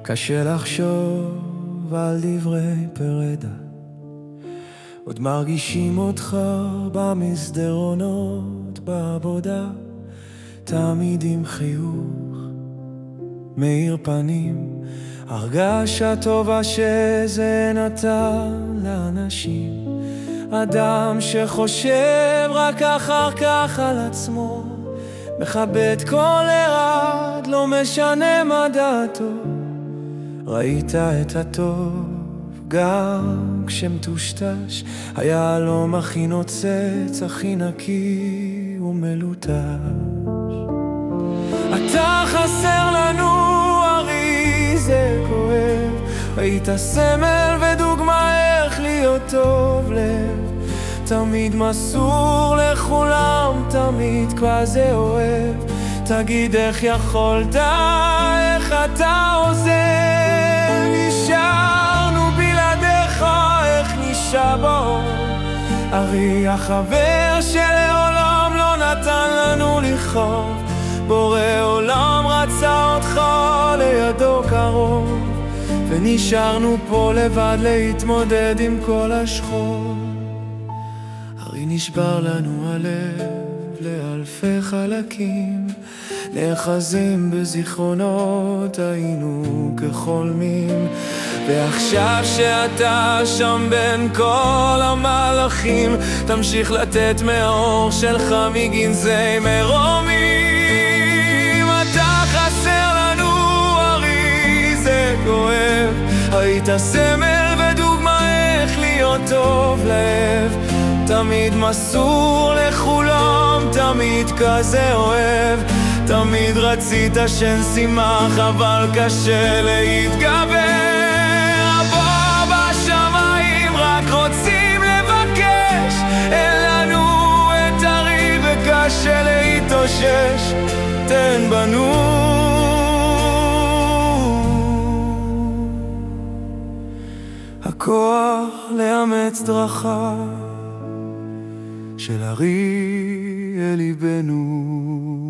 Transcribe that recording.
קשה לחשוב על דברי פרדה, עוד מרגישים אותך במסדרונות בעבודה, תמיד עם חיוך מאיר פנים, הרגשה טובה שזה נתן לאנשים. אדם שחושב רק אחר כך על עצמו, מכבד כל אחד, לא משנה מה דעתו. ראית את הטוב גם כשמטושטש, היהלום הכי נוצץ, הכי נקי ומלוטש. אתה חסר לנו ארי, זה כואב, היית סמל ודוגמה איך להיות טוב לב, תמיד מסור לכולם, תמיד כזה אוהב. תגיד איך יכולת, איך אתה עוזר, נשארנו בלעדיך, איך נשאר באור. ארי החבר שלעולם לא נתן לנו לכאוב, בורא עולם רצה אותך לידו קרוב, ונשארנו פה לבד להתמודד עם כל השכול. ארי נשבר לנו הלב לאלפי חלקים, נאחזים בזיכרונות, היינו כחולמים. ועכשיו שאתה שם בין כל המלאכים, תמשיך לתת מהאור שלך מגנזי מרומים. אתה חסר לנו ארי, זה כואב, היית סמל ודוגמה איך להיות טוב לב, תמיד מסור לכולם, תמיד כזה אוהב. תמיד רצית שנשימח, אבל קשה להתגבר. בוא בשמיים רק רוצים לבקש, אין לנו את ארי וקשה להתאושש, תן בנו הכוח לאמץ דרכה של ארי אל ליבנו.